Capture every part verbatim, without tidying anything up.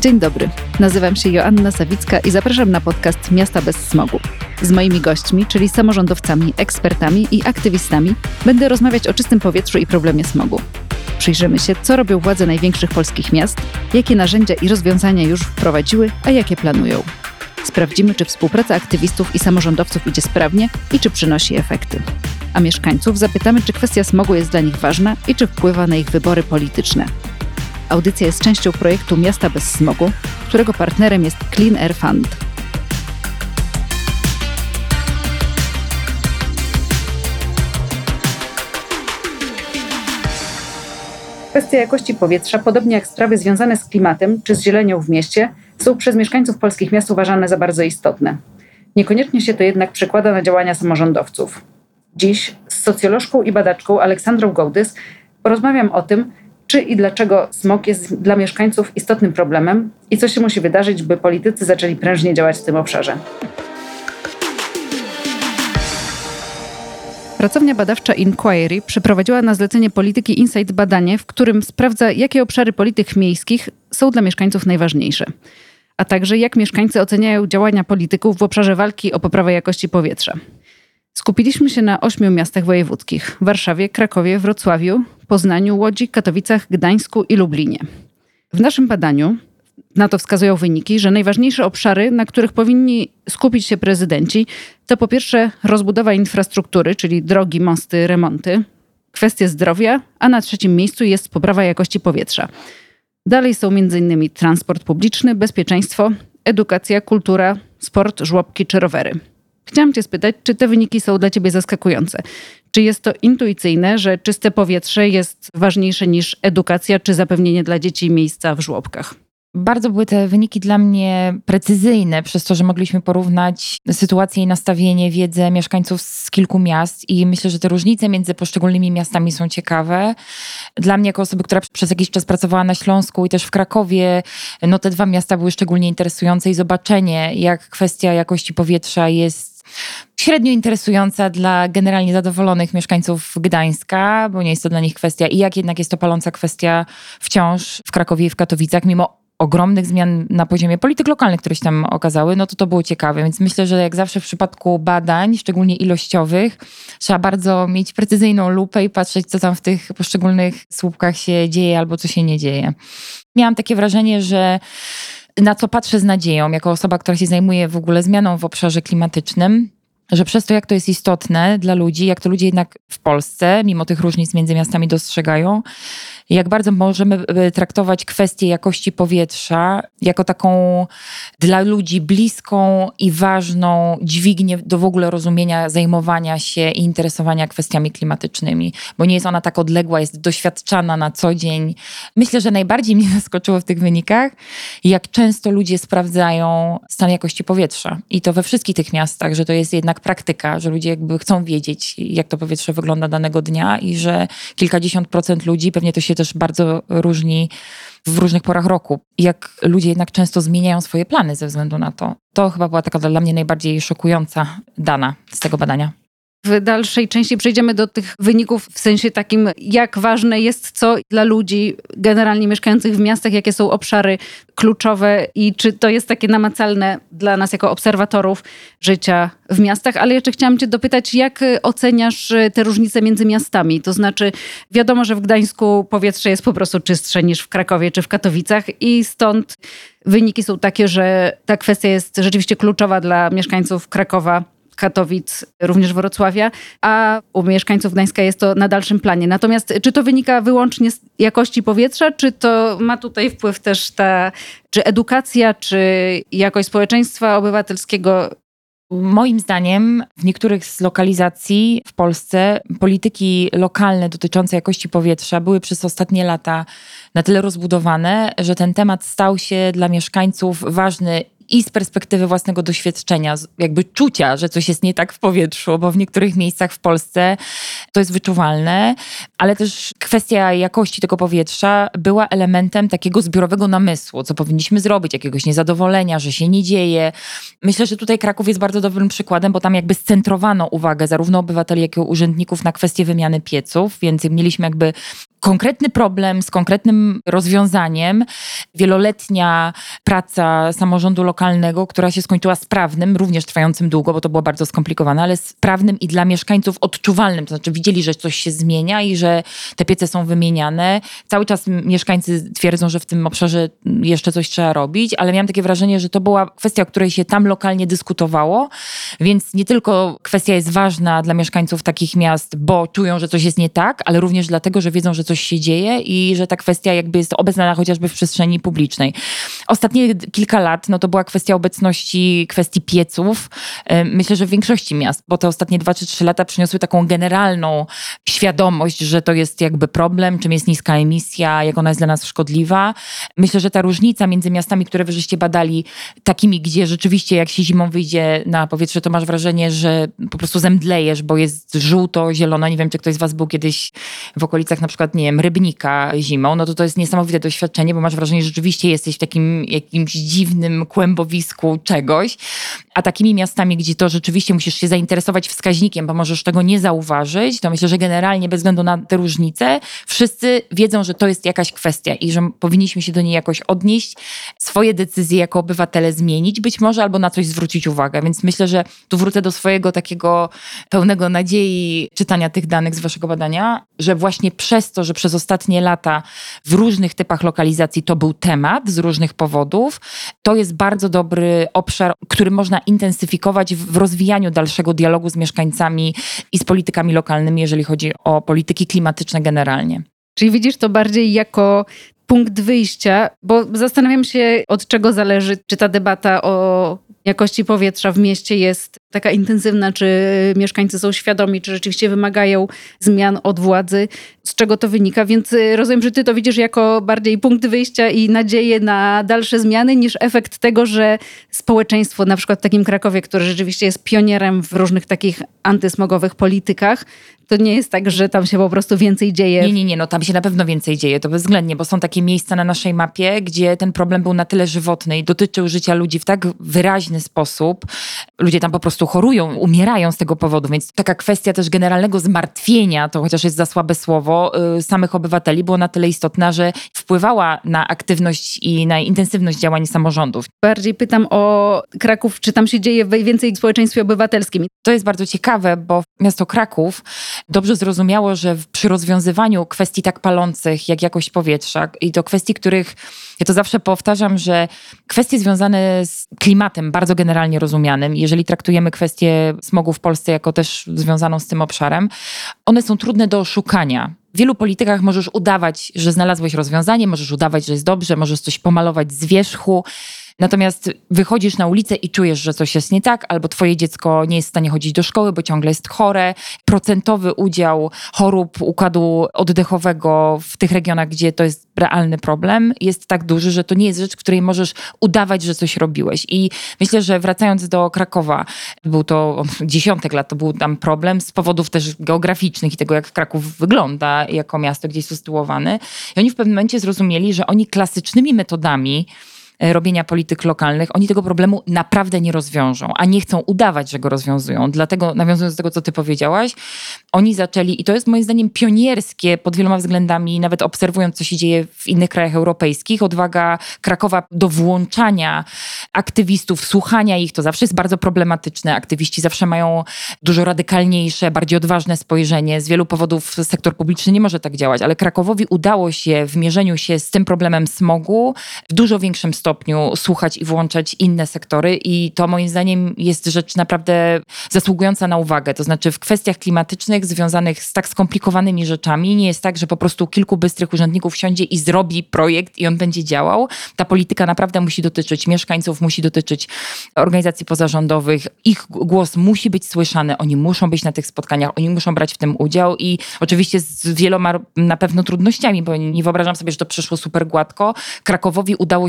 Dzień dobry, nazywam się Joanna Sawicka i zapraszam na podcast Miasta bez smogu. Z moimi gośćmi, czyli samorządowcami, ekspertami i aktywistami, będę rozmawiać o czystym powietrzu i problemie smogu. Przyjrzymy się, co robią władze największych polskich miast, jakie narzędzia i rozwiązania już wprowadziły, a jakie planują. Sprawdzimy, czy współpraca aktywistów i samorządowców idzie sprawnie i czy przynosi efekty. A mieszkańców zapytamy, czy kwestia smogu jest dla nich ważna i czy wpływa na ich wybory polityczne. Audycja jest częścią projektu Miasta bez smogu, którego partnerem jest Clean Air Fund. Kwestia jakości powietrza, podobnie jak sprawy związane z klimatem czy z zielenią w mieście, są przez mieszkańców polskich miast uważane za bardzo istotne. Niekoniecznie się to jednak przekłada na działania samorządowców. Dziś z socjolożką i badaczką Aleksandrą Gołdys porozmawiam o tym, czy i dlaczego smog jest dla mieszkańców istotnym problemem i co się musi wydarzyć, by politycy zaczęli prężnie działać w tym obszarze. Pracownia badawcza Inquiry przeprowadziła na zlecenie Polityki Insight badanie, w którym sprawdza, jakie obszary polityk miejskich są dla mieszkańców najważniejsze, a także jak mieszkańcy oceniają działania polityków w obszarze walki o poprawę jakości powietrza. Skupiliśmy się na ośmiu miastach wojewódzkich: Warszawie, Krakowie, Wrocławiu, Poznaniu, Łodzi, Katowicach, Gdańsku i Lublinie. W naszym badaniu, na to wskazują wyniki, że najważniejsze obszary, na których powinni skupić się prezydenci, to po pierwsze rozbudowa infrastruktury, czyli drogi, mosty, remonty, kwestie zdrowia, a na trzecim miejscu jest poprawa jakości powietrza. Dalej są m.in. transport publiczny, bezpieczeństwo, edukacja, kultura, sport, żłobki czy rowery. Chciałam cię spytać, czy te wyniki są dla ciebie zaskakujące? Czy jest to intuicyjne, że czyste powietrze jest ważniejsze niż edukacja czy zapewnienie dla dzieci miejsca w żłobkach? Bardzo były te wyniki dla mnie precyzyjne, przez to, że mogliśmy porównać sytuację i nastawienie, wiedzę mieszkańców z kilku miast i myślę, że te różnice między poszczególnymi miastami są ciekawe. Dla mnie jako osoby, która przez jakiś czas pracowała na Śląsku i też w Krakowie, no te dwa miasta były szczególnie interesujące i zobaczenie, jak kwestia jakości powietrza jest średnio interesująca dla generalnie zadowolonych mieszkańców Gdańska, bo nie jest to dla nich kwestia i jak jednak jest to paląca kwestia wciąż w Krakowie i w Katowicach, mimo ogromnych zmian na poziomie polityk lokalnych, które się tam okazały, no to to było ciekawe. Więc myślę, że jak zawsze w przypadku badań, szczególnie ilościowych, trzeba bardzo mieć precyzyjną lupę i patrzeć, co tam w tych poszczególnych słupkach się dzieje albo co się nie dzieje. Miałam takie wrażenie, że na co patrzę z nadzieją, jako osoba, która się zajmuje w ogóle zmianą w obszarze klimatycznym, że przez to, jak to jest istotne dla ludzi, jak to ludzie jednak w Polsce, mimo tych różnic między miastami dostrzegają, jak bardzo możemy traktować kwestię jakości powietrza jako taką dla ludzi bliską i ważną dźwignię do w ogóle rozumienia, zajmowania się i interesowania kwestiami klimatycznymi, bo nie jest ona tak odległa, jest doświadczana na co dzień. Myślę, że najbardziej mnie zaskoczyło w tych wynikach, jak często ludzie sprawdzają stan jakości powietrza. I to we wszystkich tych miastach, że to jest jednak praktyka, że ludzie jakby chcą wiedzieć, jak to powietrze wygląda danego dnia i że kilkadziesiąt procent ludzi, pewnie to się też bardzo różni w różnych porach roku. Jak ludzie jednak często zmieniają swoje plany ze względu na to. To chyba była taka dla mnie najbardziej szokująca dana z tego badania. W dalszej części przejdziemy do tych wyników w sensie takim, jak ważne jest co dla ludzi generalnie mieszkających w miastach, jakie są obszary kluczowe i czy to jest takie namacalne dla nas jako obserwatorów życia w miastach. Ale jeszcze chciałam cię dopytać, jak oceniasz te różnice między miastami? To znaczy wiadomo, że w Gdańsku powietrze jest po prostu czystsze niż w Krakowie czy w Katowicach i stąd wyniki są takie, że ta kwestia jest rzeczywiście kluczowa dla mieszkańców Krakowa, Katowic, również Wrocławia, a u mieszkańców Gdańska jest to na dalszym planie. Natomiast czy to wynika wyłącznie z jakości powietrza, czy to ma tutaj wpływ też ta, czy edukacja, czy jakość społeczeństwa obywatelskiego? Moim zdaniem w niektórych z lokalizacji w Polsce polityki lokalne dotyczące jakości powietrza były przez ostatnie lata na tyle rozbudowane, że ten temat stał się dla mieszkańców ważny i z perspektywy własnego doświadczenia, jakby czucia, że coś jest nie tak w powietrzu, bo w niektórych miejscach w Polsce to jest wyczuwalne, ale też kwestia jakości tego powietrza była elementem takiego zbiorowego namysłu, co powinniśmy zrobić, jakiegoś niezadowolenia, że się nie dzieje. Myślę, że tutaj Kraków jest bardzo dobrym przykładem, bo tam jakby scentrowano uwagę zarówno obywateli, jak i urzędników na kwestię wymiany pieców, więc mieliśmy jakby konkretny problem z konkretnym rozwiązaniem. Wieloletnia praca samorządu lokalnego, która się skończyła sprawnym, również trwającym długo, bo to było bardzo skomplikowane, ale sprawnym i dla mieszkańców odczuwalnym. To znaczy widzieli, że coś się zmienia i że te piece są wymieniane. Cały czas mieszkańcy twierdzą, że w tym obszarze jeszcze coś trzeba robić, ale miałam takie wrażenie, że to była kwestia, o której się tam lokalnie dyskutowało, więc nie tylko kwestia jest ważna dla mieszkańców takich miast, bo czują, że coś jest nie tak, ale również dlatego, że wiedzą, że coś się dzieje i że ta kwestia jakby jest obecna chociażby w przestrzeni publicznej. Ostatnie kilka lat, no to była kwestia obecności, kwestii pieców. Myślę, że w większości miast, bo te ostatnie dwa czy trzy lata przyniosły taką generalną świadomość, że to jest jakby problem, czym jest niska emisja, jak ona jest dla nas szkodliwa. Myślę, że ta różnica między miastami, które wy żeście badali, takimi, gdzie rzeczywiście jak się zimą wyjdzie na powietrze, to masz wrażenie, że po prostu zemdlejesz, bo jest żółto, zielono. Nie wiem, czy ktoś z was był kiedyś w okolicach na przykład, nie wiem, Rybnika zimą, no to to jest niesamowite doświadczenie, bo masz wrażenie, że rzeczywiście jesteś w takim jakimś dziwnym kłębowisku czegoś. A takimi miastami, gdzie to rzeczywiście musisz się zainteresować wskaźnikiem, bo możesz tego nie zauważyć, to myślę, że generalnie bez względu na te różnice, wszyscy wiedzą, że to jest jakaś kwestia i że powinniśmy się do niej jakoś odnieść, swoje decyzje jako obywatele zmienić, być może albo na coś zwrócić uwagę. Więc myślę, że tu wrócę do swojego takiego pełnego nadziei czytania tych danych z waszego badania, że właśnie przez to, że przez ostatnie lata w różnych typach lokalizacji to był temat z różnych powodów, to jest bardzo dobry obszar, który można intensyfikować w rozwijaniu dalszego dialogu z mieszkańcami i z politykami lokalnymi, jeżeli chodzi o polityki klimatyczne generalnie. Czyli widzisz to bardziej jako punkt wyjścia, bo zastanawiam się, od czego zależy, czy ta debata o jakości powietrza w mieście jest taka intensywna, czy mieszkańcy są świadomi, czy rzeczywiście wymagają zmian od władzy, z czego to wynika. Więc rozumiem, że ty to widzisz jako bardziej punkt wyjścia i nadzieję na dalsze zmiany, niż efekt tego, że społeczeństwo, na przykład w takim Krakowie, który rzeczywiście jest pionierem w różnych takich antysmogowych politykach, to nie jest tak, że tam się po prostu więcej dzieje. Nie, nie, nie, no tam się na pewno więcej dzieje, to bezwzględnie, bo są takie miejsca na naszej mapie, gdzie ten problem był na tyle żywotny i dotyczył życia ludzi w tak wyraźny sposób. Ludzie tam po prostu chorują, umierają z tego powodu, więc taka kwestia też generalnego zmartwienia, to chociaż jest za słabe słowo, yy, samych obywateli było na tyle istotna, że wpływała na aktywność i na intensywność działań samorządów. Bardziej pytam o Kraków, czy tam się dzieje więcej w społeczeństwie obywatelskim? To jest bardzo ciekawe, bo miasto Kraków dobrze zrozumiało, że przy rozwiązywaniu kwestii tak palących jak jakość powietrza i to kwestii, których, ja to zawsze powtarzam, że kwestie związane z klimatem bardzo generalnie rozumianym, jeżeli traktujemy kwestię smogu w Polsce jako też związaną z tym obszarem, one są trudne do oszukania. W wielu politykach możesz udawać, że znalazłeś rozwiązanie, możesz udawać, że jest dobrze, możesz coś pomalować z wierzchu. Natomiast wychodzisz na ulicę i czujesz, że coś jest nie tak, albo twoje dziecko nie jest w stanie chodzić do szkoły, bo ciągle jest chore. Procentowy udział chorób układu oddechowego w tych regionach, gdzie to jest realny problem, jest tak duży, że to nie jest rzecz, w której możesz udawać, że coś robiłeś. I myślę, że wracając do Krakowa, był to dziesiątek lat, to był tam problem z powodów też geograficznych i tego, jak Kraków wygląda jako miasto, gdzie jest usytuowany. I oni w pewnym momencie zrozumieli, że oni klasycznymi metodami robienia polityk lokalnych, oni tego problemu naprawdę nie rozwiążą, a nie chcą udawać, że go rozwiązują. Dlatego, nawiązując do tego, co ty powiedziałaś, oni zaczęli, i to jest moim zdaniem pionierskie pod wieloma względami, nawet obserwując, co się dzieje w innych krajach europejskich, odwaga Krakowa do włączania aktywistów, słuchania ich, to zawsze jest bardzo problematyczne. Aktywiści zawsze mają dużo radykalniejsze, bardziej odważne spojrzenie. Z wielu powodów sektor publiczny nie może tak działać, ale Krakowowi udało się w mierzeniu się z tym problemem smogu w dużo większym stopniu stopniu słuchać i włączać inne sektory i to moim zdaniem jest rzecz naprawdę zasługująca na uwagę. To znaczy w kwestiach klimatycznych związanych z tak skomplikowanymi rzeczami nie jest tak, że po prostu kilku bystrych urzędników siądzie i zrobi projekt i on będzie działał. Ta polityka naprawdę musi dotyczyć mieszkańców, musi dotyczyć organizacji pozarządowych. Ich głos musi być słyszany, oni muszą być na tych spotkaniach, oni muszą brać w tym udział i oczywiście z wieloma na pewno trudnościami, bo nie wyobrażam sobie, że to przeszło super gładko. Krakowowi udało się właśnie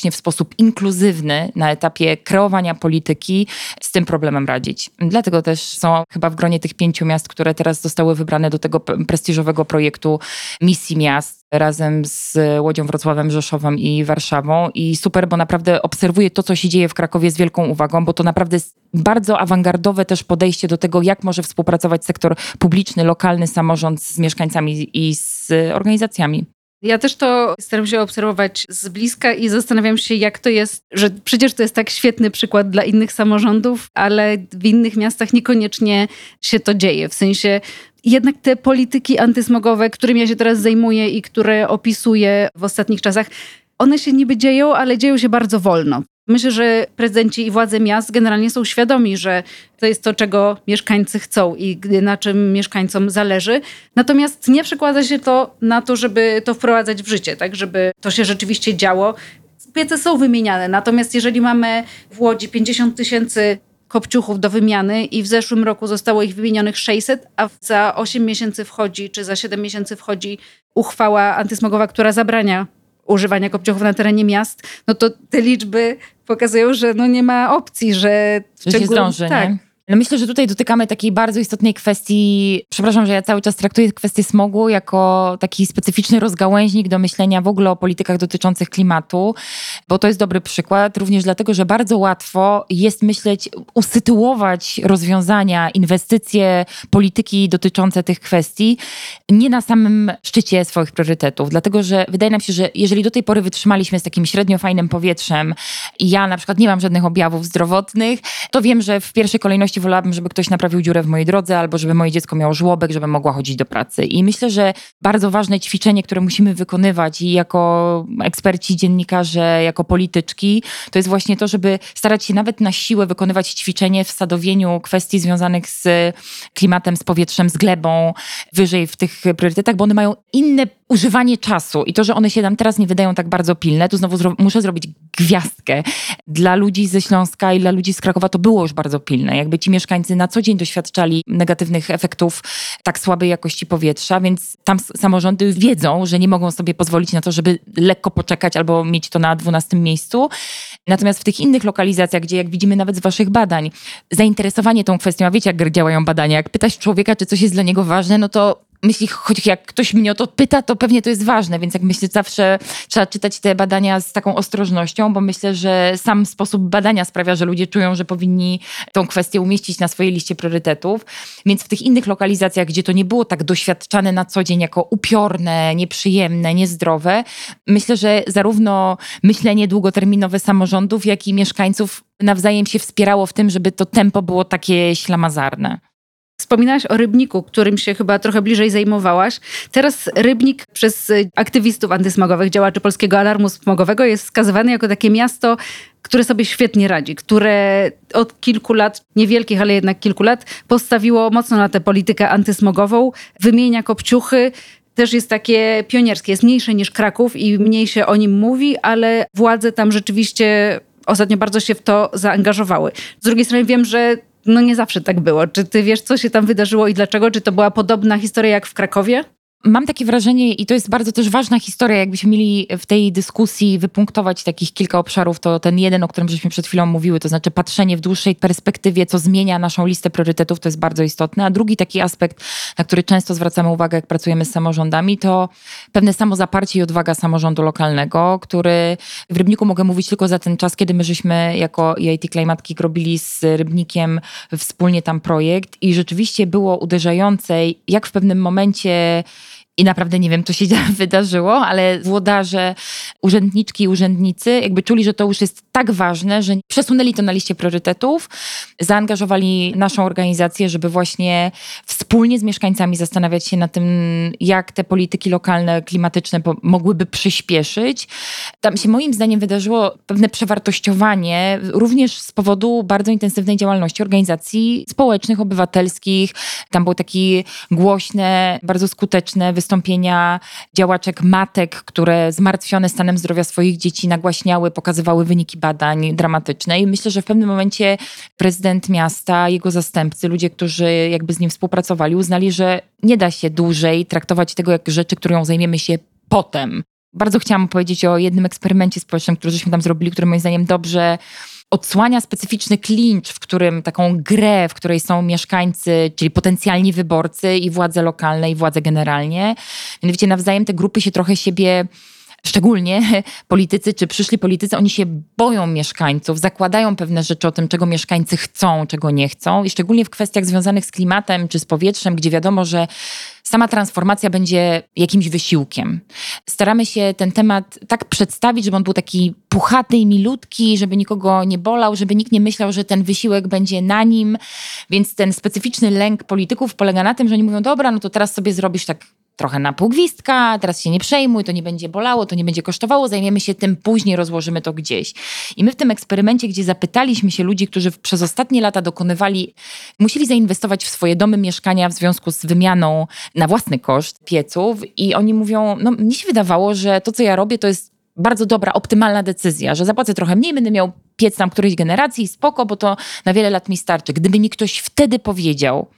właśnie w sposób inkluzywny na etapie kreowania polityki z tym problemem radzić. Dlatego też są chyba w gronie tych pięciu miast, które teraz zostały wybrane do tego prestiżowego projektu Misji Miast razem z Łodzią, Wrocławiem, Rzeszowem i Warszawą. I super, bo naprawdę obserwuję to, co się dzieje w Krakowie z wielką uwagą, bo to naprawdę jest bardzo awangardowe też podejście do tego, jak może współpracować sektor publiczny, lokalny, samorząd z mieszkańcami i z organizacjami. Ja też to staram się obserwować z bliska i zastanawiam się, jak to jest, że przecież to jest tak świetny przykład dla innych samorządów, ale w innych miastach niekoniecznie się to dzieje. W sensie jednak te polityki antysmogowe, którymi ja się teraz zajmuję i które opisuję w ostatnich czasach, one się niby dzieją, ale dzieją się bardzo wolno. Myślę, że prezydenci i władze miast generalnie są świadomi, że to jest to, czego mieszkańcy chcą i na czym mieszkańcom zależy. Natomiast nie przekłada się to na to, żeby to wprowadzać w życie, tak, żeby to się rzeczywiście działo. Piece są wymieniane, natomiast jeżeli mamy w Łodzi pięćdziesiąt tysięcy kopciuchów do wymiany i w zeszłym roku zostało ich wymienionych sześćset, a za osiem miesięcy wchodzi, czy za siedem miesięcy wchodzi uchwała antysmogowa, która zabrania używania kopciuchów na terenie miast, no to te liczby pokazują, że no nie ma opcji, że... Że się zdąży, tak. Nie? No myślę, że tutaj dotykamy takiej bardzo istotnej kwestii, przepraszam, że ja cały czas traktuję kwestię smogu jako taki specyficzny rozgałęźnik do myślenia w ogóle o politykach dotyczących klimatu, bo to jest dobry przykład, również dlatego, że bardzo łatwo jest myśleć, usytuować rozwiązania, inwestycje, polityki dotyczące tych kwestii nie na samym szczycie swoich priorytetów, dlatego, że wydaje nam się, że jeżeli do tej pory wytrzymaliśmy z takim średnio fajnym powietrzem i ja na przykład nie mam żadnych objawów zdrowotnych, to wiem, że w pierwszej kolejności wolałabym, żeby ktoś naprawił dziurę w mojej drodze albo żeby moje dziecko miało żłobek, żeby mogła chodzić do pracy. I myślę, że bardzo ważne ćwiczenie, które musimy wykonywać i jako eksperci, dziennikarze, jako polityczki, to jest właśnie to, żeby starać się nawet na siłę wykonywać ćwiczenie w sadowieniu kwestii związanych z klimatem, z powietrzem, z glebą, wyżej w tych priorytetach, bo one mają inne używanie czasu i to, że one się nam teraz nie wydają tak bardzo pilne, to znowu zro- muszę zrobić gwiazdkę. Dla ludzi ze Śląska i dla ludzi z Krakowa to było już bardzo pilne. Jakby ci mieszkańcy na co dzień doświadczali negatywnych efektów tak słabej jakości powietrza, więc tam samorządy wiedzą, że nie mogą sobie pozwolić na to, żeby lekko poczekać albo mieć to na dwunastym miejscu. Natomiast w tych innych lokalizacjach, gdzie jak widzimy nawet z waszych badań, zainteresowanie tą kwestią, a wiecie jak działają badania, jak pytasz człowieka, czy coś jest dla niego ważne, no to myśli, choć jak ktoś mnie o to pyta, to pewnie to jest ważne, więc jak myślę, zawsze trzeba czytać te badania z taką ostrożnością, bo myślę, że sam sposób badania sprawia, że ludzie czują, że powinni tą kwestię umieścić na swojej liście priorytetów. Więc w tych innych lokalizacjach, gdzie to nie było tak doświadczane na co dzień jako upiorne, nieprzyjemne, niezdrowe, myślę, że zarówno myślenie długoterminowe samorządów, jak i mieszkańców nawzajem się wspierało w tym, żeby to tempo było takie ślamazarne. Wspominałaś o Rybniku, którym się chyba trochę bliżej zajmowałaś. Teraz Rybnik przez aktywistów antysmogowych, działaczy Polskiego Alarmu Smogowego jest wskazywany jako takie miasto, które sobie świetnie radzi, które od kilku lat, niewielkich, ale jednak kilku lat, postawiło mocno na tę politykę antysmogową, wymienia kopciuchy. Też jest takie pionierskie, jest mniejsze niż Kraków i mniej się o nim mówi, ale władze tam rzeczywiście ostatnio bardzo się w to zaangażowały. Z drugiej strony wiem, że no nie zawsze tak było. Czy ty wiesz, co się tam wydarzyło i dlaczego? Czy to była podobna historia jak w Krakowie? Mam takie wrażenie i to jest bardzo też ważna historia, jakbyśmy mieli w tej dyskusji wypunktować takich kilka obszarów, to ten jeden, o którym żeśmy przed chwilą mówiły, to znaczy patrzenie w dłuższej perspektywie, co zmienia naszą listę priorytetów, to jest bardzo istotne. A drugi taki aspekt, na który często zwracamy uwagę, jak pracujemy z samorządami, to pewne samozaparcie i odwaga samorządu lokalnego, który w Rybniku mogę mówić tylko za ten czas, kiedy my żeśmy jako E I T Climate Kick robili z Rybnikiem wspólnie tam projekt i rzeczywiście było uderzające, jak w pewnym momencie i naprawdę nie wiem, co się wydarzyło, ale włodarze, urzędniczki i urzędnicy jakby czuli, że to już jest tak ważne, że przesunęli to na liście priorytetów, zaangażowali naszą organizację, żeby właśnie wspólnie z mieszkańcami zastanawiać się nad tym, jak te polityki lokalne, klimatyczne mogłyby przyspieszyć. Tam się moim zdaniem wydarzyło pewne przewartościowanie, również z powodu bardzo intensywnej działalności organizacji społecznych, obywatelskich. Tam były takie głośne, bardzo skuteczne wystąpienia działaczek matek, które zmartwione stanem zdrowia swoich dzieci nagłaśniały, pokazywały wyniki badań dramatyczne. I myślę, że w pewnym momencie prezydent miasta, jego zastępcy, ludzie, którzy jakby z nim współpracowali, uznali, że nie da się dłużej traktować tego jak rzeczy, którą zajmiemy się potem. Bardzo chciałam powiedzieć o jednym eksperymencie społecznym, który żeśmy tam zrobili, który moim zdaniem dobrze odsłania specyficzny klincz, w którym taką grę, w której są mieszkańcy, czyli potencjalni wyborcy i władze lokalne i władze generalnie. Mianowicie nawzajem te grupy się trochę siebie, szczególnie politycy czy przyszli politycy, oni się boją mieszkańców, zakładają pewne rzeczy o tym, czego mieszkańcy chcą, czego nie chcą i szczególnie w kwestiach związanych z klimatem czy z powietrzem, gdzie wiadomo, że sama transformacja będzie jakimś wysiłkiem. Staramy się ten temat tak przedstawić, żeby on był taki puchaty i milutki, żeby nikogo nie bolał, żeby nikt nie myślał, że ten wysiłek będzie na nim. Więc ten specyficzny lęk polityków polega na tym, że oni mówią, dobra, no to teraz sobie zrobisz tak trochę na pół gwizdka, teraz się nie przejmuj, to nie będzie bolało, to nie będzie kosztowało, zajmiemy się tym później, rozłożymy to gdzieś. I my w tym eksperymencie, gdzie zapytaliśmy się ludzi, którzy przez ostatnie lata dokonywali, musieli zainwestować w swoje domy, mieszkania w związku z wymianą na własny koszt pieców i oni mówią, no mnie się wydawało, że to, co ja robię, to jest bardzo dobra, optymalna decyzja, że zapłacę trochę mniej, będę miał piec tam którejś generacji, spoko, bo to na wiele lat mi starczy. Gdyby mi ktoś wtedy powiedział,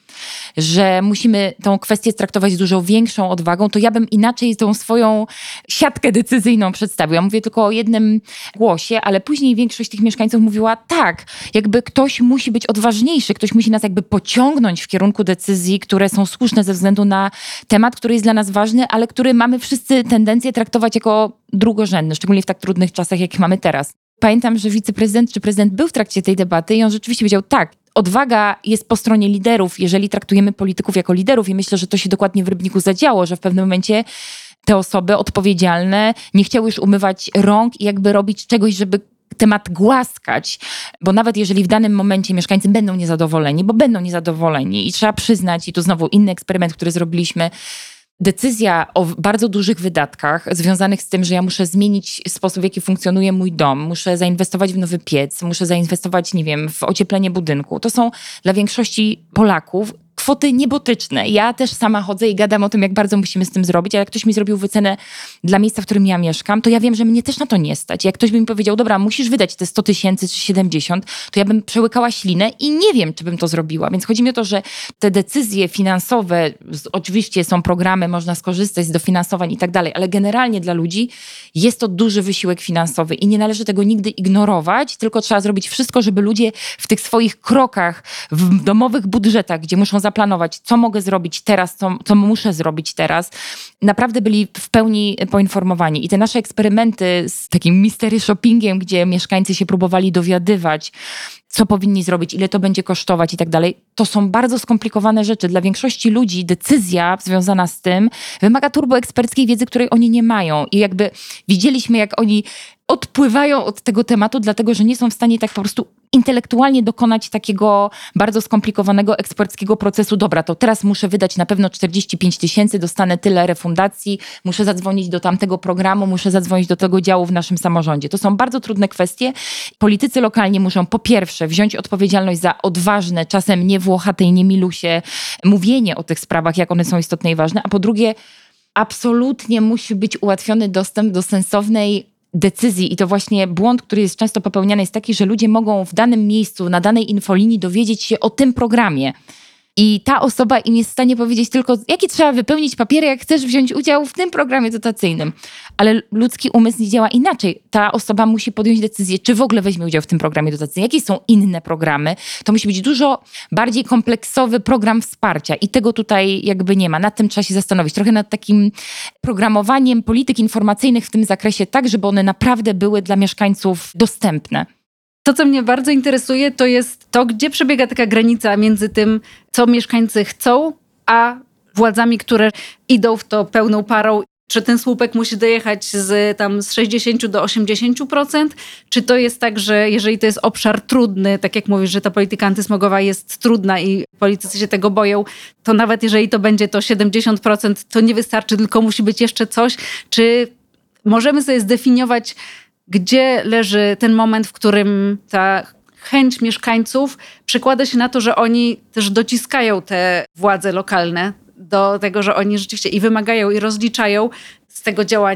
że musimy tą kwestię traktować z dużo większą odwagą, to ja bym inaczej tą swoją siatkę decyzyjną przedstawił. Ja mówię tylko o jednym głosie, ale później większość tych mieszkańców mówiła tak, jakby ktoś musi być odważniejszy, ktoś musi nas jakby pociągnąć w kierunku decyzji, które są słuszne ze względu na temat, który jest dla nas ważny, ale który mamy wszyscy tendencję traktować jako drugorzędny, szczególnie w tak trudnych czasach, jakich mamy teraz. Pamiętam, że wiceprezydent czy prezydent był w trakcie tej debaty i on rzeczywiście powiedział tak, odwaga jest po stronie liderów, jeżeli traktujemy polityków jako liderów i myślę, że to się dokładnie w Rybniku zadziało, że w pewnym momencie te osoby odpowiedzialne nie chciały już umywać rąk i jakby robić czegoś, żeby temat głaskać, bo nawet jeżeli w danym momencie mieszkańcy będą niezadowoleni, bo będą niezadowoleni i trzeba przyznać, i tu znowu inny eksperyment, który zrobiliśmy, decyzja o bardzo dużych wydatkach związanych z tym, że ja muszę zmienić sposób, w jaki funkcjonuje mój dom, muszę zainwestować w nowy piec, muszę zainwestować, nie wiem, w ocieplenie budynku. To są dla większości Polaków kwoty niebotyczne. Ja też sama chodzę i gadam o tym, jak bardzo musimy z tym zrobić, a jak ktoś mi zrobił wycenę dla miejsca, w którym ja mieszkam, to ja wiem, że mnie też na to nie stać. Jak ktoś by mi powiedział, dobra, musisz wydać te sto tysięcy czy siedemdziesiąt, to ja bym przełykała ślinę i nie wiem, czy bym to zrobiła. Więc chodzi mi o to, że te decyzje finansowe, oczywiście są programy, można skorzystać z dofinansowań i tak dalej, ale generalnie dla ludzi jest to duży wysiłek finansowy i nie należy tego nigdy ignorować, tylko trzeba zrobić wszystko, żeby ludzie w tych swoich krokach, w domowych budżetach, gdzie muszą zaplanować, co mogę zrobić teraz, co, co muszę zrobić teraz, naprawdę byli w pełni poinformowani. I te nasze eksperymenty z takim mystery shoppingiem, gdzie mieszkańcy się próbowali dowiadywać, co powinni zrobić, ile to będzie kosztować i tak dalej, to są bardzo skomplikowane rzeczy. Dla większości ludzi decyzja związana z tym wymaga turboeksperckiej wiedzy, której oni nie mają. I jakby widzieliśmy, jak oni odpływają od tego tematu, dlatego że nie są w stanie tak po prostu intelektualnie dokonać takiego bardzo skomplikowanego eksperckiego procesu. Dobra, to teraz muszę wydać na pewno czterdzieści pięć tysięcy, dostanę tyle refundacji, muszę zadzwonić do tamtego programu, muszę zadzwonić do tego działu w naszym samorządzie. To są bardzo trudne kwestie. Politycy lokalni muszą po pierwsze wziąć odpowiedzialność za odważne, czasem nie włochate i nie milusie mówienie o tych sprawach, jak one są istotne i ważne, a po drugie absolutnie musi być ułatwiony dostęp do sensownej decyzji i to właśnie błąd, który jest często popełniany, jest taki, że ludzie mogą w danym miejscu, na danej infolinii dowiedzieć się o tym programie. I ta osoba im jest w stanie powiedzieć tylko, jakie trzeba wypełnić papiery, jak chcesz wziąć udział w tym programie dotacyjnym. Ale ludzki umysł nie działa inaczej. Ta osoba musi podjąć decyzję, czy w ogóle weźmie udział w tym programie dotacyjnym. Jakie są inne programy? To musi być dużo bardziej kompleksowy program wsparcia i tego tutaj jakby nie ma. Nad tym trzeba się zastanowić. Trochę nad takim programowaniem polityk informacyjnych w tym zakresie tak, żeby one naprawdę były dla mieszkańców dostępne. To, co mnie bardzo interesuje, to jest to, gdzie przebiega taka granica między tym, co mieszkańcy chcą, a władzami, które idą w to pełną parą. Czy ten słupek musi dojechać z, tam, z sześćdziesiąt do osiemdziesięciu procent? Czy to jest tak, że jeżeli to jest obszar trudny, tak jak mówisz, że ta polityka antysmogowa jest trudna i politycy się tego boją, to nawet jeżeli to będzie to siedemdziesiąt procent, to nie wystarczy, tylko musi być jeszcze coś? Czy możemy sobie zdefiniować, gdzie leży ten moment, w którym ta chęć mieszkańców przekłada się na to, że oni też dociskają te władze lokalne do tego, że oni rzeczywiście i wymagają, i rozliczają z tego działania.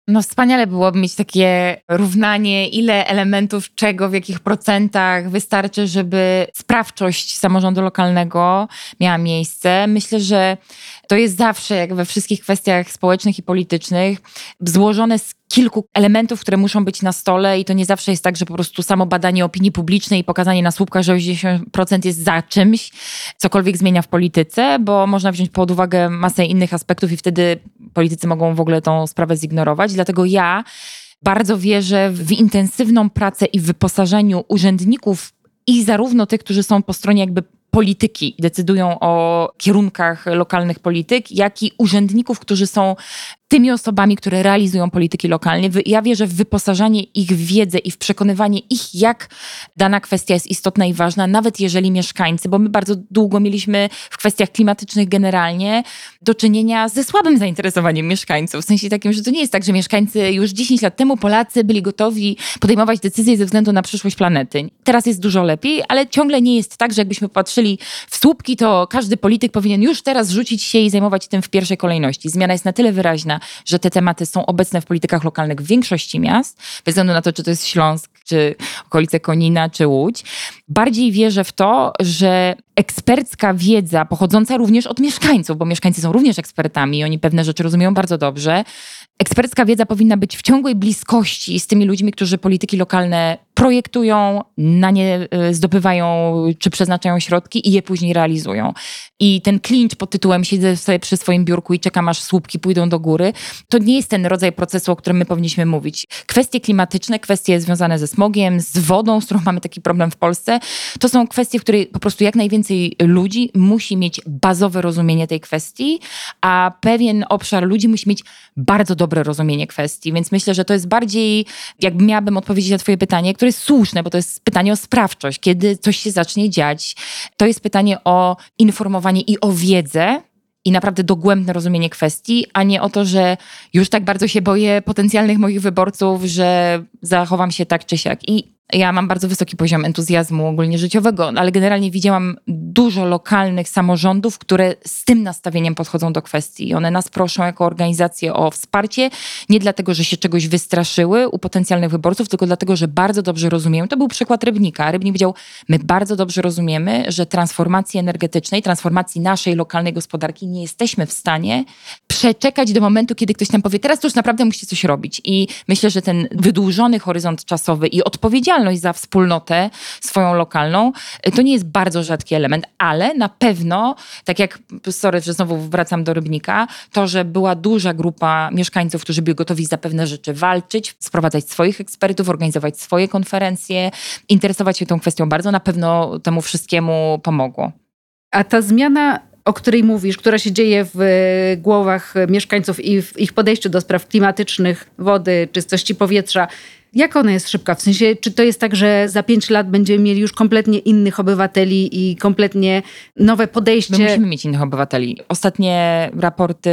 No wspaniale byłoby mieć takie równanie, ile elementów czego, w jakich procentach wystarczy, żeby sprawczość samorządu lokalnego miała miejsce. Myślę, że to jest zawsze, jak we wszystkich kwestiach społecznych i politycznych, złożone z kilku elementów, które muszą być na stole i to nie zawsze jest tak, że po prostu samo badanie opinii publicznej i pokazanie na słupkach, że osiemdziesiąt procent jest za czymś, cokolwiek zmienia w polityce, bo można wziąć pod uwagę masę innych aspektów i wtedy politycy mogą w ogóle tą sprawę zignorować. Dlatego ja bardzo wierzę w intensywną pracę i w wyposażeniu urzędników i zarówno tych, którzy są po stronie jakby polityki i decydują o kierunkach lokalnych polityk, jak i urzędników, którzy są tymi osobami, które realizują polityki lokalnie. Ja wierzę w wyposażanie ich w wiedzę i w przekonywanie ich, jak dana kwestia jest istotna i ważna, nawet jeżeli mieszkańcy, bo my bardzo długo mieliśmy w kwestiach klimatycznych generalnie do czynienia ze słabym zainteresowaniem mieszkańców. W sensie takim, że to nie jest tak, że mieszkańcy już dziesięć lat temu, Polacy byli gotowi podejmować decyzje ze względu na przyszłość planety. Teraz jest dużo lepiej, ale ciągle nie jest tak, że jakbyśmy patrzyli w słupki, to każdy polityk powinien już teraz rzucić się i zajmować tym w pierwszej kolejności. Zmiana jest na tyle wyraźna, że te tematy są obecne w politykach lokalnych w większości miast, bez względu na to, czy to jest Śląsk, czy okolice Konina, czy Łódź. Bardziej wierzę w to, że ekspercka wiedza pochodząca również od mieszkańców, bo mieszkańcy są również ekspertami i oni pewne rzeczy rozumieją bardzo dobrze. Ekspercka wiedza powinna być w ciągłej bliskości z tymi ludźmi, którzy polityki lokalne projektują, na nie zdobywają czy przeznaczają środki i je później realizują. I ten klincz pod tytułem siedzę sobie przy swoim biurku i czekam, aż słupki pójdą do góry, to nie jest ten rodzaj procesu, o którym my powinniśmy mówić. Kwestie klimatyczne, kwestie związane ze smogiem, z wodą, z którą mamy taki problem w Polsce, to są kwestie, w której po prostu jak najwięcej ludzi musi mieć bazowe rozumienie tej kwestii, a pewien obszar ludzi musi mieć bardzo dobre rozumienie kwestii. Więc myślę, że to jest bardziej, jakby miałabym odpowiedzieć na twoje pytanie, które jest słuszne, bo to jest pytanie o sprawczość, kiedy coś się zacznie dziać. To jest pytanie o informowanie i o wiedzę i naprawdę dogłębne rozumienie kwestii, a nie o to, że już tak bardzo się boję potencjalnych moich wyborców, że zachowam się tak czy siak. I ja mam bardzo wysoki poziom entuzjazmu ogólnie życiowego, ale generalnie widziałam dużo lokalnych samorządów, które z tym nastawieniem podchodzą do kwestii. I one nas proszą jako organizację o wsparcie, nie dlatego, że się czegoś wystraszyły u potencjalnych wyborców, tylko dlatego, że bardzo dobrze rozumieją. To był przykład Rybnika. Rybnik powiedział, my bardzo dobrze rozumiemy, że transformacji energetycznej, transformacji naszej lokalnej gospodarki nie jesteśmy w stanie przeczekać do momentu, kiedy ktoś nam powie, teraz to już naprawdę musicie coś robić. I myślę, że ten wydłużony horyzont czasowy i odpowiedzialność za wspólnotę swoją lokalną, to nie jest bardzo rzadki element, ale na pewno, tak jak, sorry, że znowu wracam do Rybnika, to, że była duża grupa mieszkańców, którzy byli gotowi za pewne rzeczy walczyć, sprowadzać swoich ekspertów, organizować swoje konferencje, interesować się tą kwestią bardzo, na pewno temu wszystkiemu pomogło. A ta zmiana, o której mówisz, która się dzieje w głowach mieszkańców i w ich podejściu do spraw klimatycznych, wody, czystości powietrza, jak ona jest szybka? W sensie, czy to jest tak, że za pięć lat będziemy mieli już kompletnie innych obywateli i kompletnie nowe podejście? My musimy mieć innych obywateli. Ostatnie raporty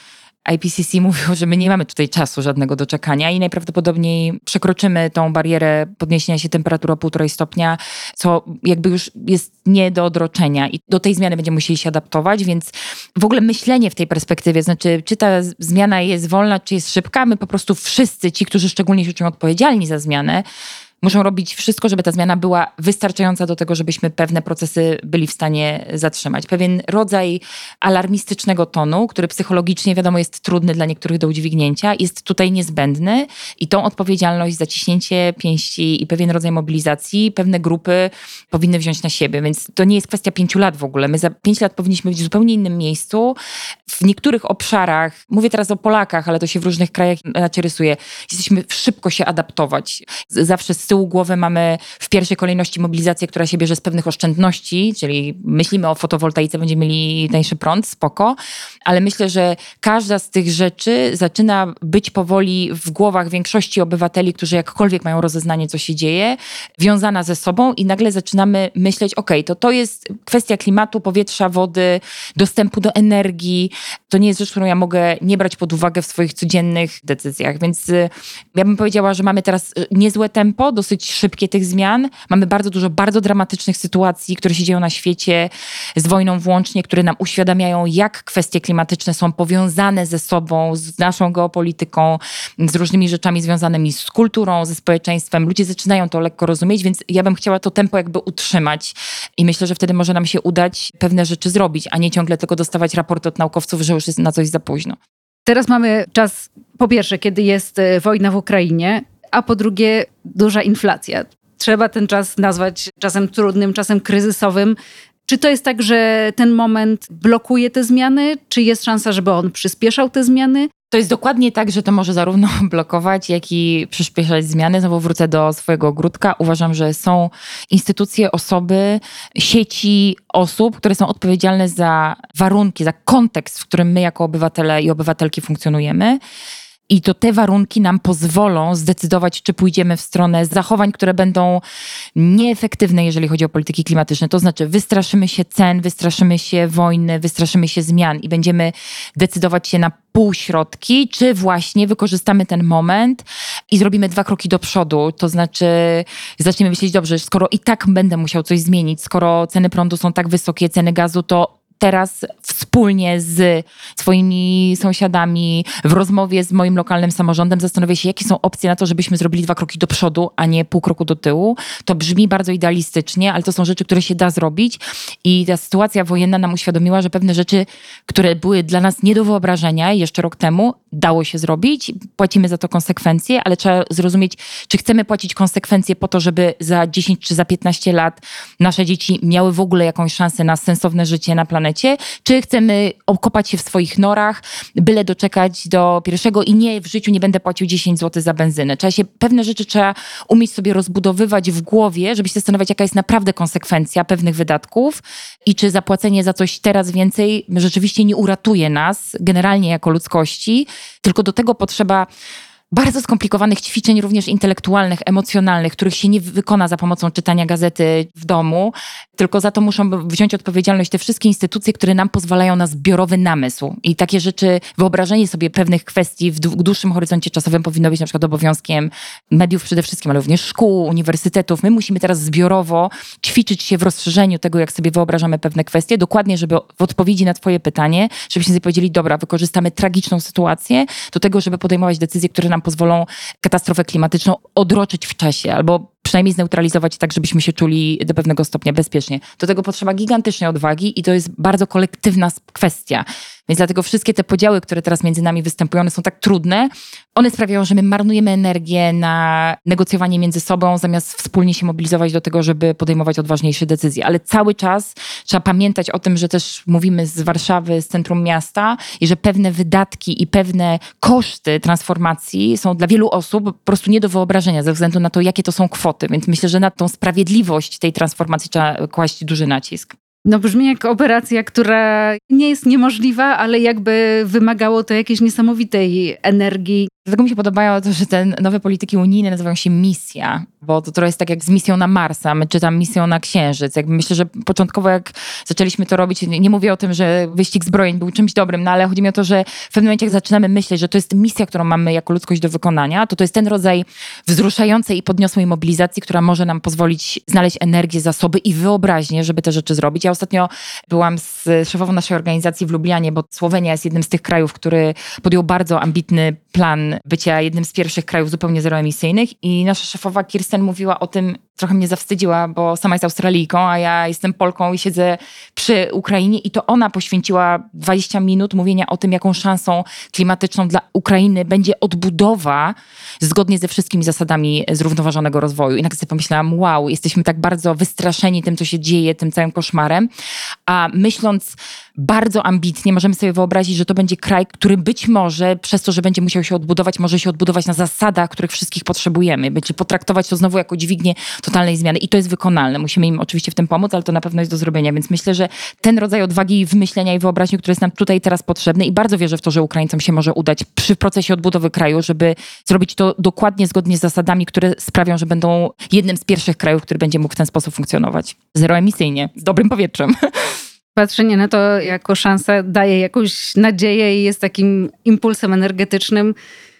I P C C mówiło, że my nie mamy tutaj czasu żadnego do czekania i najprawdopodobniej przekroczymy tą barierę podniesienia się temperatury o półtorej stopnia, co jakby już jest nie do odroczenia i do tej zmiany będziemy musieli się adaptować, więc w ogóle myślenie w tej perspektywie, znaczy czy ta zmiana jest wolna, czy jest szybka, my po prostu wszyscy ci, którzy szczególnie się czują odpowiedzialni za zmianę, muszą robić wszystko, żeby ta zmiana była wystarczająca do tego, żebyśmy pewne procesy byli w stanie zatrzymać. Pewien rodzaj alarmistycznego tonu, który psychologicznie wiadomo jest trudny dla niektórych do udźwignięcia, jest tutaj niezbędny i tą odpowiedzialność, zaciśnięcie pięści i pewien rodzaj mobilizacji pewne grupy powinny wziąć na siebie. Więc to nie jest kwestia pięciu lat w ogóle. My za pięć lat powinniśmy być w zupełnie innym miejscu. W niektórych obszarach, mówię teraz o Polakach, ale to się w różnych krajach inaczej rysuje, jesteśmy szybko się adaptować. Zawsze z tyłu głowy mamy w pierwszej kolejności mobilizację, która się bierze z pewnych oszczędności, czyli myślimy o fotowoltaice, będziemy mieli tańszy prąd, spoko, ale myślę, że każda z tych rzeczy zaczyna być powoli w głowach większości obywateli, którzy jakkolwiek mają rozeznanie, co się dzieje, wiązana ze sobą i nagle zaczynamy myśleć, okej, to to jest kwestia klimatu, powietrza, wody, dostępu do energii. To nie jest rzecz, którą ja mogę nie brać pod uwagę w swoich codziennych decyzjach, więc ja bym powiedziała, że mamy teraz niezłe tempo, dosyć szybkie tych zmian. Mamy bardzo dużo bardzo dramatycznych sytuacji, które się dzieją na świecie, z wojną włącznie, które nam uświadamiają, jak kwestie klimatyczne są powiązane ze sobą, z naszą geopolityką, z różnymi rzeczami związanymi z kulturą, ze społeczeństwem. Ludzie zaczynają to lekko rozumieć, więc ja bym chciała to tempo jakby utrzymać i myślę, że wtedy może nam się udać pewne rzeczy zrobić, a nie ciągle tylko dostawać raporty od naukowców, że już jest na coś za późno. Teraz mamy czas, po pierwsze, kiedy jest wojna w Ukrainie, a po drugie duża inflacja. Trzeba ten czas nazwać czasem trudnym, czasem kryzysowym. Czy to jest tak, że ten moment blokuje te zmiany? Czy jest szansa, żeby on przyspieszał te zmiany? To jest dokładnie tak, że to może zarówno blokować, jak i przyspieszać zmiany. Znowu wrócę do swojego ogródka. Uważam, że są instytucje, osoby, sieci osób, które są odpowiedzialne za warunki, za kontekst, w którym my jako obywatele i obywatelki funkcjonujemy. I to te warunki nam pozwolą zdecydować, czy pójdziemy w stronę zachowań, które będą nieefektywne, jeżeli chodzi o polityki klimatyczne. To znaczy wystraszymy się cen, wystraszymy się wojny, wystraszymy się zmian i będziemy decydować się na półśrodki, czy właśnie wykorzystamy ten moment i zrobimy dwa kroki do przodu. To znaczy zaczniemy myśleć, dobrze, skoro i tak będę musiał coś zmienić, skoro ceny prądu są tak wysokie, ceny gazu, to teraz wspólnie z swoimi sąsiadami, w rozmowie z moim lokalnym samorządem zastanowię się, jakie są opcje na to, żebyśmy zrobili dwa kroki do przodu, a nie pół kroku do tyłu. To brzmi bardzo idealistycznie, ale to są rzeczy, które się da zrobić i ta sytuacja wojenna nam uświadomiła, że pewne rzeczy, które były dla nas nie do wyobrażenia jeszcze rok temu, dało się zrobić. Płacimy za to konsekwencje, ale trzeba zrozumieć, czy chcemy płacić konsekwencje po to, żeby za dziesięć czy za piętnaście lat nasze dzieci miały w ogóle jakąś szansę na sensowne życie na planecie, czy chcemy okopać się w swoich norach, byle doczekać do pierwszego i nie, w życiu nie będę płacił dziesięć złotych za benzynę. Trzeba się, pewne rzeczy trzeba umieć sobie rozbudowywać w głowie, żeby się zastanawiać, jaka jest naprawdę konsekwencja pewnych wydatków i czy zapłacenie za coś teraz więcej rzeczywiście nie uratuje nas generalnie jako ludzkości, tylko do tego potrzeba bardzo skomplikowanych ćwiczeń, również intelektualnych, emocjonalnych, których się nie wykona za pomocą czytania gazety w domu, tylko za to muszą wziąć odpowiedzialność te wszystkie instytucje, które nam pozwalają na zbiorowy namysł. I takie rzeczy, wyobrażenie sobie pewnych kwestii w dłuższym horyzoncie czasowym powinno być na przykład obowiązkiem mediów przede wszystkim, ale również szkół, uniwersytetów. My musimy teraz zbiorowo ćwiczyć się w rozszerzeniu tego, jak sobie wyobrażamy pewne kwestie, dokładnie, żeby w odpowiedzi na twoje pytanie, żebyśmy sobie powiedzieli, dobra, wykorzystamy tragiczną sytuację do tego, żeby podejmować decyzje, które nam pozwolą katastrofę klimatyczną odroczyć w czasie albo przynajmniej zneutralizować tak, żebyśmy się czuli do pewnego stopnia bezpiecznie. Do tego potrzeba gigantycznej odwagi i to jest bardzo kolektywna kwestia. Więc dlatego wszystkie te podziały, które teraz między nami występują, one są tak trudne. One sprawiają, że my marnujemy energię na negocjowanie między sobą, zamiast wspólnie się mobilizować do tego, żeby podejmować odważniejsze decyzje. Ale cały czas trzeba pamiętać o tym, że też mówimy z Warszawy, z centrum miasta i że pewne wydatki i pewne koszty transformacji są dla wielu osób po prostu nie do wyobrażenia ze względu na to, jakie to są kwoty. Więc myślę, że na tą sprawiedliwość tej transformacji trzeba kłaść duży nacisk. No brzmi jak operacja, która nie jest niemożliwa, ale jakby wymagało to jakiejś niesamowitej energii. Dlatego mi się podobało to, że te nowe polityki unijne nazywają się misja, bo to trochę jest tak jak z misją na Marsa, czy tam misją na Księżyc. Jakby myślę, że początkowo jak zaczęliśmy to robić, nie, nie mówię o tym, że wyścig zbrojeń był czymś dobrym, no ale chodzi mi o to, że w pewnym momencie jak zaczynamy myśleć, że to jest misja, którą mamy jako ludzkość do wykonania, to to jest ten rodzaj wzruszającej i podniosłej mobilizacji, która może nam pozwolić znaleźć energię, zasoby i wyobraźnię, żeby te rzeczy zrobić. Ja ostatnio byłam z szefową naszej organizacji w Lublianie, bo Słowenia jest jednym z tych krajów, który podjął bardzo ambitny plan bycia jednym z pierwszych krajów zupełnie zeroemisyjnych i nasza szefowa Kirsten mówiła o tym, trochę mnie zawstydziła, bo sama jest Australijką, a ja jestem Polką i siedzę przy Ukrainie i to ona poświęciła dwadzieścia minut mówienia o tym, jaką szansą klimatyczną dla Ukrainy będzie odbudowa zgodnie ze wszystkimi zasadami zrównoważonego rozwoju. I nagle sobie pomyślałam, wow, jesteśmy tak bardzo wystraszeni tym, co się dzieje, tym całym koszmarem, a myśląc bardzo ambitnie, możemy sobie wyobrazić, że to będzie kraj, który być może przez to, że będzie musiał się odbudować, może się odbudować na zasadach, których wszystkich potrzebujemy. Będzie potraktować to znowu jako dźwignię totalnej zmiany. I to jest wykonalne. Musimy im oczywiście w tym pomóc, ale to na pewno jest do zrobienia. Więc myślę, że ten rodzaj odwagi, wymyślenia i wyobraźni, który jest nam tutaj i teraz potrzebny i bardzo wierzę w to, że Ukraińcom się może udać przy procesie odbudowy kraju, żeby zrobić to dokładnie zgodnie z zasadami, które sprawią, że będą jednym z pierwszych krajów, który będzie mógł w ten sposób funkcjonować. Zeroemisyjnie, z dobrym powietrzem. Patrzenie na to jako szansę daje jakąś nadzieję i jest takim impulsem energetycznym.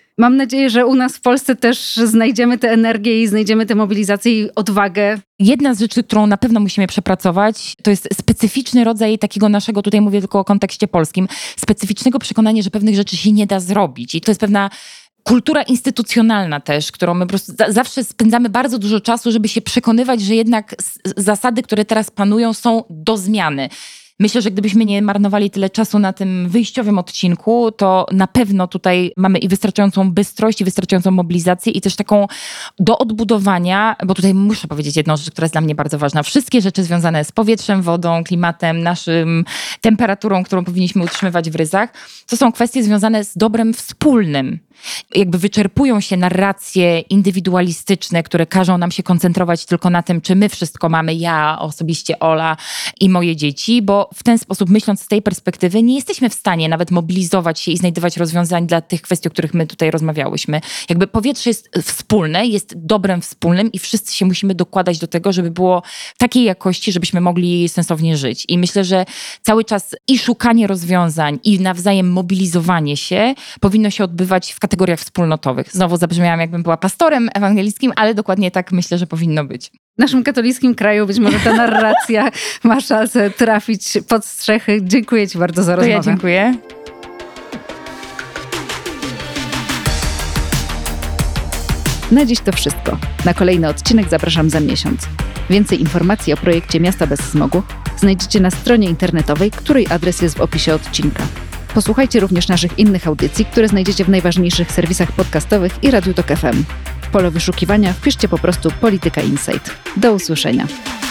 Mam nadzieję, że u nas w Polsce też znajdziemy tę energię i znajdziemy tę mobilizację i odwagę. Jedna z rzeczy, którą na pewno musimy przepracować, to jest specyficzny rodzaj takiego naszego, tutaj mówię tylko o kontekście polskim, specyficznego przekonania, że pewnych rzeczy się nie da zrobić. I to jest pewna kultura instytucjonalna też, którą my po prostu za- zawsze spędzamy bardzo dużo czasu, żeby się przekonywać, że jednak s- zasady, które teraz panują, są do zmiany. Myślę, że gdybyśmy nie marnowali tyle czasu na tym wyjściowym odcinku, to na pewno tutaj mamy i wystarczającą bystrość, i wystarczającą mobilizację i też taką do odbudowania, bo tutaj muszę powiedzieć jedną rzecz, która jest dla mnie bardzo ważna. Wszystkie rzeczy związane z powietrzem, wodą, klimatem, naszym temperaturą, którą powinniśmy utrzymywać w ryzach, to są kwestie związane z dobrem wspólnym. Jakby wyczerpują się narracje indywidualistyczne, które każą nam się koncentrować tylko na tym, czy my wszystko mamy, ja osobiście, Ola i moje dzieci, bo w ten sposób, myśląc z tej perspektywy, nie jesteśmy w stanie nawet mobilizować się i znajdywać rozwiązań dla tych kwestii, o których my tutaj rozmawiałyśmy. Jakby powietrze jest wspólne, jest dobrem wspólnym i wszyscy się musimy dokładać do tego, żeby było takiej jakości, żebyśmy mogli sensownie żyć. I myślę, że cały czas i szukanie rozwiązań, i nawzajem mobilizowanie się powinno się odbywać w kategoriach wspólnotowych. Znowu zabrzmiałam, jakbym była pastorem ewangelickim, ale dokładnie tak myślę, że powinno być. W naszym katolickim kraju być może ta narracja ma szansę trafić pod strzechy. Dziękuję Ci bardzo za rozmowę. To ja dziękuję. Na dziś to wszystko. Na kolejny odcinek zapraszam za miesiąc. Więcej informacji o projekcie Miasta bez smogu znajdziecie na stronie internetowej, której adres jest w opisie odcinka. Posłuchajcie również naszych innych audycji, które znajdziecie w najważniejszych serwisach podcastowych i Radiu Tok F M. W pole wyszukiwania wpiszcie po prostu Polityka Insight. Do usłyszenia.